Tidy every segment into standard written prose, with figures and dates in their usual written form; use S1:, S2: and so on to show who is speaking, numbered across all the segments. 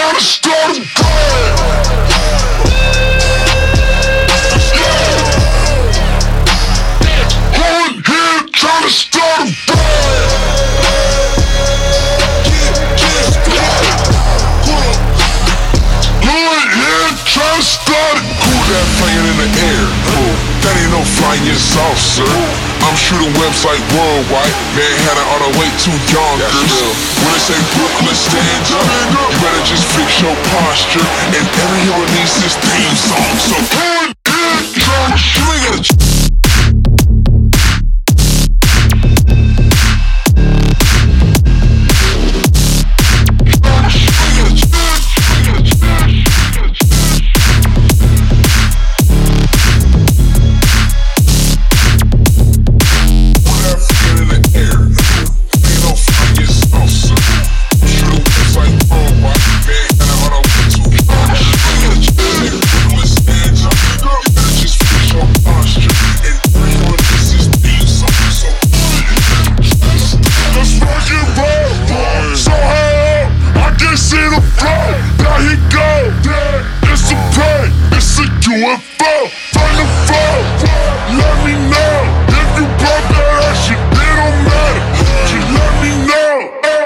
S1: tryna start a brand. Who in here tryna start a brand? Who in here tryna start a brand? Who that flying in the air? That ain't no flying saucer. I'm shooting website worldwide. Manhattan all the way to Yonkers. When they say Brooklyn, stand up, you better just fix your posture. And every hero needs his theme song. So you ain't gotta UFO, find the phone. Let me know if you pop that ass, it don't matter. Just let me know.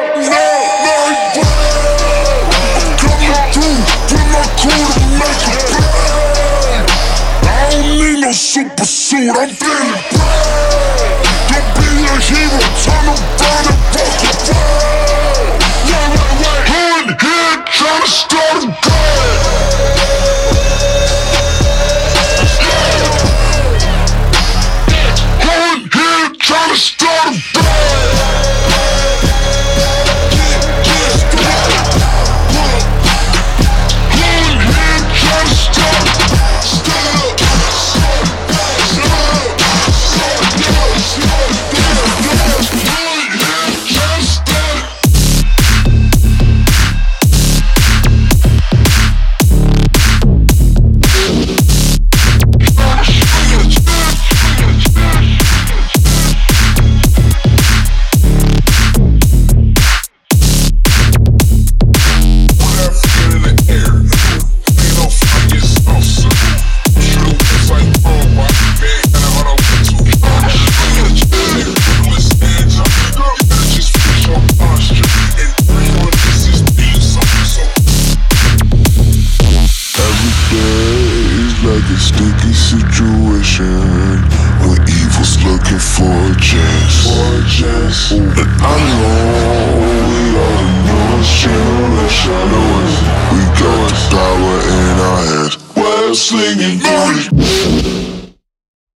S1: I'm coming through with my crew to make a play. I don't need no super suit, I'm feeling brave. Don't be a hero, turn around and walk away. Who in here tryna start a brand? Tryna start a brand. Sticky situation when evil's looking for a chance. And I know we are the newest generation. We got the power in our hands. We're slinging through